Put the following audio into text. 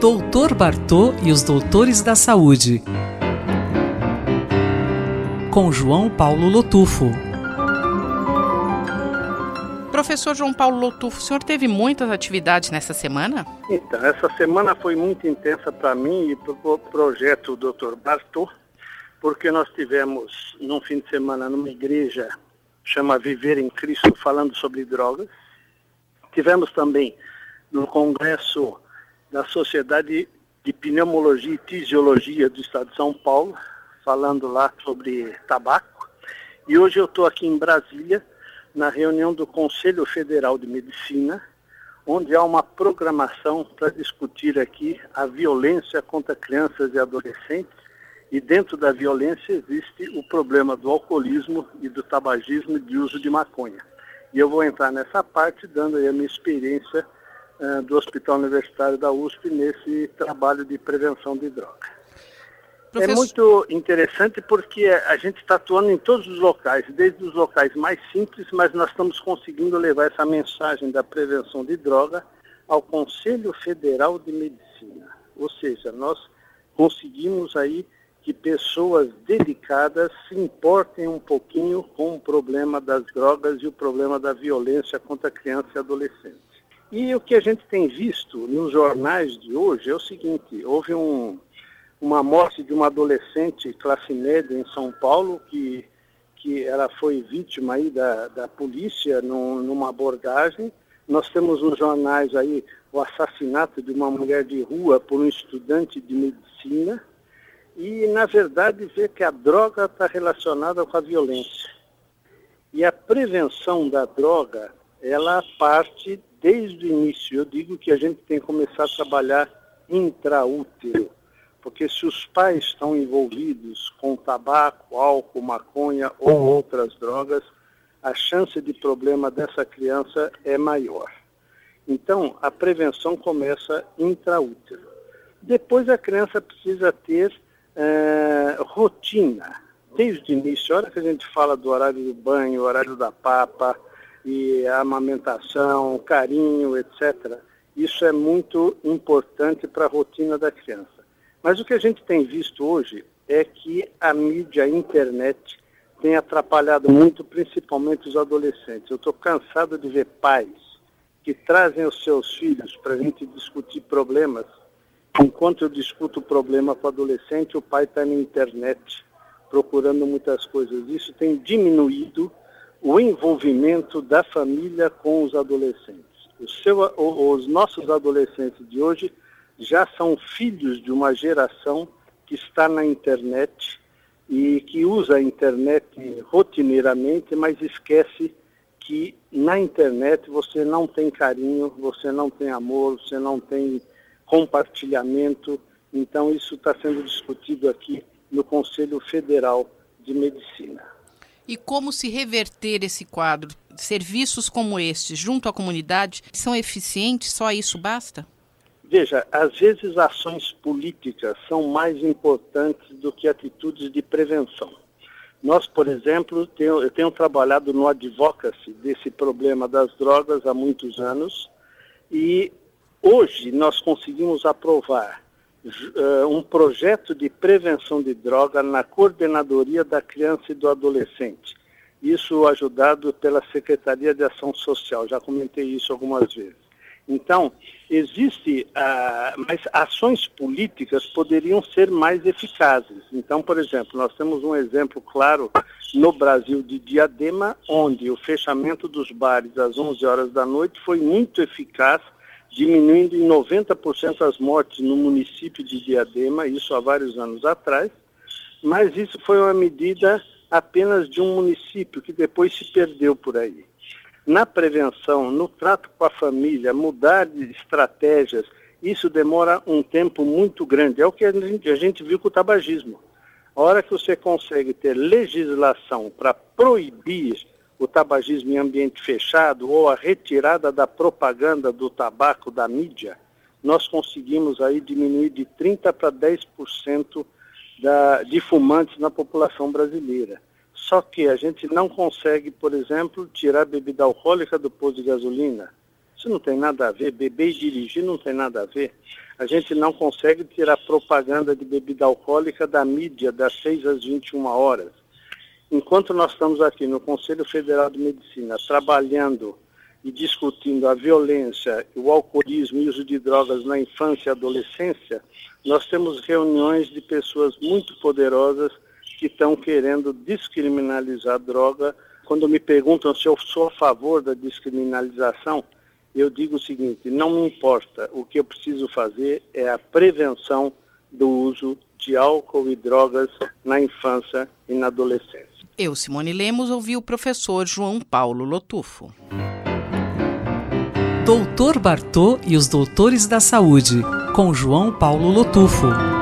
Doutor Bartô e os Doutores da Saúde, com João Paulo Lotufo. Professor João Paulo Lotufo, o senhor teve muitas atividades nessa semana? Então, essa semana foi muito intensa para mim e para o projeto Dr. Bartô, porque nós tivemos, num fim de semana, numa igreja, chama Viver em Cristo, falando sobre drogas. Tivemos também no Congresso da Sociedade de Pneumologia e Fisiologia do Estado de São Paulo, falando lá sobre tabaco. E hoje eu estou aqui em Brasília, na reunião do Conselho Federal de Medicina, onde há uma programação para discutir aqui a violência contra crianças e adolescentes. E dentro da violência existe o problema do alcoolismo e do tabagismo e de uso de maconha. E eu vou entrar nessa parte dando aí a minha experiência do Hospital Universitário da USP nesse trabalho de prevenção de droga. É muito interessante porque a gente está atuando em todos os locais, desde os locais mais simples, mas nós estamos conseguindo levar essa mensagem da prevenção de droga ao Conselho Federal de Medicina. Ou seja, nós conseguimos aí que pessoas dedicadas se importem um pouquinho com o problema das drogas e o problema da violência contra criança e adolescente. E o que a gente tem visto nos jornais de hoje é o seguinte: houve uma morte de uma adolescente classe média em São Paulo, que ela foi vítima aí da polícia numa abordagem. Nós temos nos jornais aí o assassinato de uma mulher de rua por um estudante de medicina. E, na verdade, vê que a droga está relacionada com a violência. E a prevenção da droga, ela parte desde o início. Eu digo que a gente tem que começar a trabalhar intraútero, porque se os pais estão envolvidos com tabaco, álcool, maconha ou outras drogas, a chance de problema dessa criança é maior. Então, a prevenção começa intraútero. Depois a criança precisa ter rotina, desde o início. A hora que a gente fala do horário do banho, horário da papa, e a amamentação, carinho, etc., isso é muito importante para a rotina da criança. Mas o que a gente tem visto hoje é que a mídia, a internet, tem atrapalhado muito, principalmente os adolescentes. Eu estou cansado de ver pais que trazem os seus filhos para a gente discutir problemas. Enquanto eu discuto o problema com o adolescente, o pai está na internet procurando muitas coisas. Isso tem diminuído o envolvimento da família com os adolescentes. Os nossos adolescentes de hoje já são filhos de uma geração que está na internet e que usa a internet rotineiramente, mas esquece que na internet você não tem carinho, você não tem amor, você não tem compartilhamento. Então isso está sendo discutido aqui no Conselho Federal de Medicina. E como se reverter esse quadro? Serviços como este, junto à comunidade, são eficientes? Só isso basta? Veja, às vezes ações políticas são mais importantes do que atitudes de prevenção. Nós, por exemplo, eu tenho trabalhado no advocacy desse problema das drogas há muitos anos e hoje nós conseguimos aprovar um projeto de prevenção de droga na coordenadoria da criança e do adolescente. Isso ajudado pela Secretaria de Ação Social, já comentei isso algumas vezes. Então, mas ações políticas poderiam ser mais eficazes. Então, por exemplo, nós temos um exemplo claro no Brasil de Diadema, onde o fechamento dos bares às 11 horas da noite foi muito eficaz, diminuindo em 90% as mortes no município de Diadema, isso há vários anos atrás, mas isso foi uma medida apenas de um município que depois se perdeu por aí. Na prevenção, no trato com a família, mudar de estratégias, isso demora um tempo muito grande. É o que a gente viu com o tabagismo. A hora que você consegue ter legislação para proibir o tabagismo em ambiente fechado ou a retirada da propaganda do tabaco da mídia, nós conseguimos aí diminuir de 30% para 10% de fumantes na população brasileira. Só que a gente não consegue, por exemplo, tirar a bebida alcoólica do posto de gasolina. Isso não tem nada a ver, beber e dirigir não tem nada a ver. A gente não consegue tirar propaganda de bebida alcoólica da mídia das 6 às 21 horas. Enquanto nós estamos aqui no Conselho Federal de Medicina trabalhando e discutindo a violência, o alcoolismo e o uso de drogas na infância e adolescência, nós temos reuniões de pessoas muito poderosas que estão querendo descriminalizar a droga. Quando me perguntam se eu sou a favor da descriminalização, eu digo o seguinte: não me importa, o que eu preciso fazer é a prevenção do uso de álcool e drogas na infância e na adolescência. Eu, Simone Lemos, ouvi o professor João Paulo Lotufo. Doutor Bartô e os Doutores da Saúde, com João Paulo Lotufo.